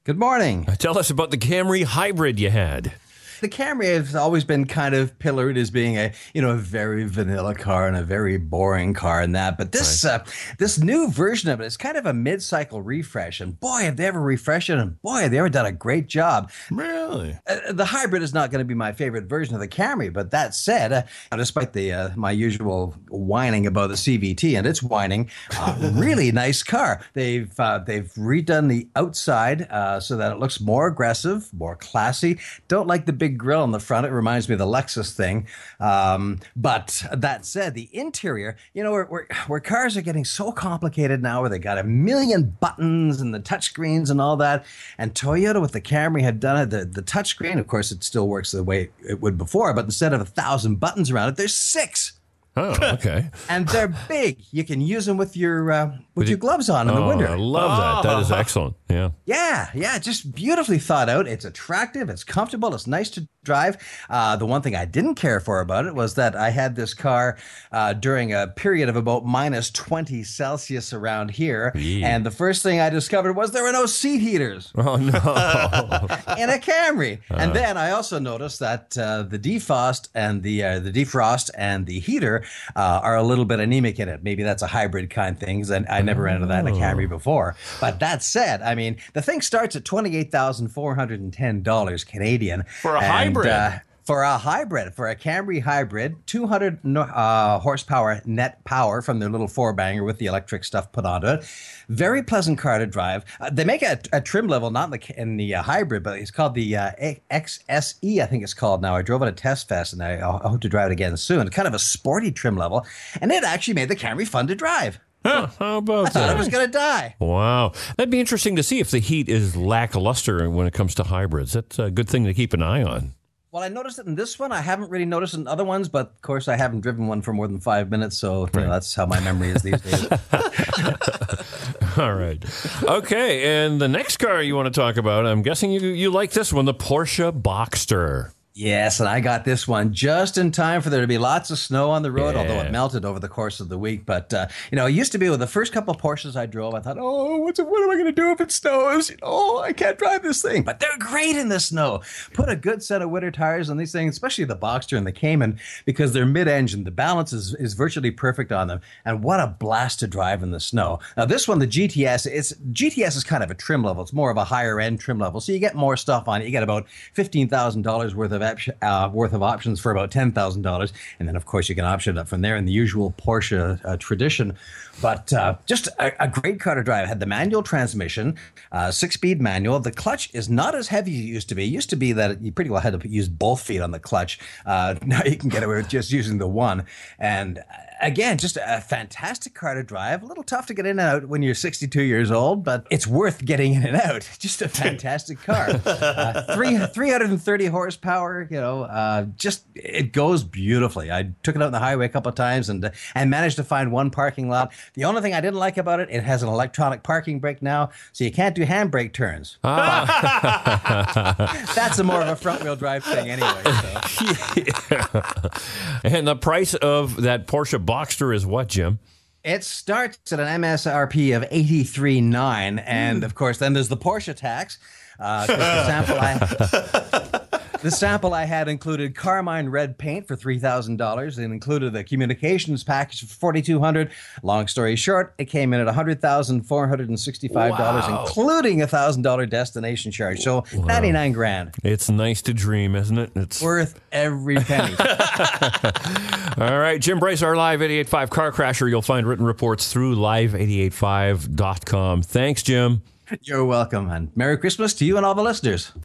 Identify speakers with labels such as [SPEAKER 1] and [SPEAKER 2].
[SPEAKER 1] Good morning.
[SPEAKER 2] Tell us about the Camry Hybrid you had.
[SPEAKER 1] The Camry has always been kind of pillared as being a very vanilla car and a very boring car and that. But this new version of it is kind of a mid-cycle refresh. And boy, have they ever refreshed it. And boy, have they ever done a great job.
[SPEAKER 2] Really?
[SPEAKER 1] The Hybrid is not going to be my favorite version of the Camry. But that said, despite my usual whining about the CVT and its whining, really nice car. They've redone the outside so that it looks more aggressive, more classy. Don't like the big grill on the front. It reminds me of the Lexus thing. But that said, the interior, where cars are getting so complicated now, where they got a million buttons and the touchscreens and all that. And Toyota with the Camry had done it. The touchscreen, of course, it still works the way it would before, but instead of 1,000 buttons around it, there's 6.
[SPEAKER 2] Oh, okay.
[SPEAKER 1] And they're big. You can use them with your gloves on in the winter.
[SPEAKER 2] I love that. That is excellent. Yeah.
[SPEAKER 1] Yeah. Just beautifully thought out. It's attractive. It's comfortable. It's nice to drive. The one thing I didn't care for about it was that I had this car during a period of about minus 20 Celsius around here.
[SPEAKER 2] Yeah.
[SPEAKER 1] And the first thing I discovered was there were no seat heaters.
[SPEAKER 2] Oh, no.
[SPEAKER 1] In a Camry. And then I also noticed that the defrost and the heater are a little bit anemic in it. Maybe that's a hybrid kind thing, because I never ran into that in a Camry before. But that said, I mean, the thing starts at $28,410 Canadian.
[SPEAKER 2] For a hybrid.
[SPEAKER 1] For a Camry hybrid, 200 horsepower net power from their little 4-banger with the electric stuff put onto it. Very pleasant car to drive. They make a trim level, not in the hybrid, but it's called the XSE, I think it's called now. I drove it at Test Fest, and I hope to drive it again soon. Kind of a sporty trim level, and it actually made the Camry fun to drive.
[SPEAKER 2] Huh, how about
[SPEAKER 1] I thought I was going to die.
[SPEAKER 2] Wow. That'd be interesting to see if the heat is lackluster when it comes to hybrids. That's a good thing to keep an eye on.
[SPEAKER 1] Well, I noticed it in this one. I haven't really noticed it in other ones, but of course I haven't driven one for more than 5 minutes, so that's how my memory is these days.
[SPEAKER 2] All right. Okay, and the next car you want to talk about, I'm guessing you like this one, the Porsche Boxster.
[SPEAKER 1] Yes, and I got this one just in time for there to be lots of snow on the road, although it
[SPEAKER 2] Yeah.
[SPEAKER 1] melted over the course of the week. But, it used to be with the first couple of Porsches I drove, I thought, what am I going to do if it snows? I can't drive this thing. But they're great in the snow. Put a good set of winter tires on these things, especially the Boxster and the Cayman, because they're mid-engine. The balance is virtually perfect on them. And what a blast to drive in the snow. Now, this one, the GTS is kind of a trim level. It's more of a higher-end trim level, so you get more stuff on it. You get about $15,000 worth of options for about $10,000, and then of course you can option it up from there in the usual Porsche tradition. But just a great car to drive. It had the manual transmission, 6-speed manual. The clutch is not as heavy as it used to be. It used to be that you pretty well had to use both feet on the clutch. Now you can get away with just using the one. And again, just a fantastic car to drive. A little tough to get in and out when you're 62 years old, but it's worth getting in and out. Just a fantastic car. 330 horsepower, it goes beautifully. I took it out on the highway a couple of times and managed to find one parking lot. The only thing I didn't like about it, it has an electronic parking brake now, so you can't do handbrake turns. That's more of a front-wheel drive thing anyway. So.
[SPEAKER 2] Yeah. And the price of that Porsche Boxster is what, Jim?
[SPEAKER 1] It starts at an MSRP of $83,900, and of course, then there's the Porsche tax. The sample I had included carmine red paint for $3,000. It included a communications package for $4,200. Long story short, it came in at $100,465, including a $1,000 destination charge. So $99,000.
[SPEAKER 2] It's nice to dream, isn't it? It's
[SPEAKER 1] worth every penny.
[SPEAKER 2] All right, Jim Brace, our Live 88.5 Car Crasher. You'll find written reports through live885.com. Thanks, Jim.
[SPEAKER 1] You're welcome, and Merry Christmas to you and all the listeners.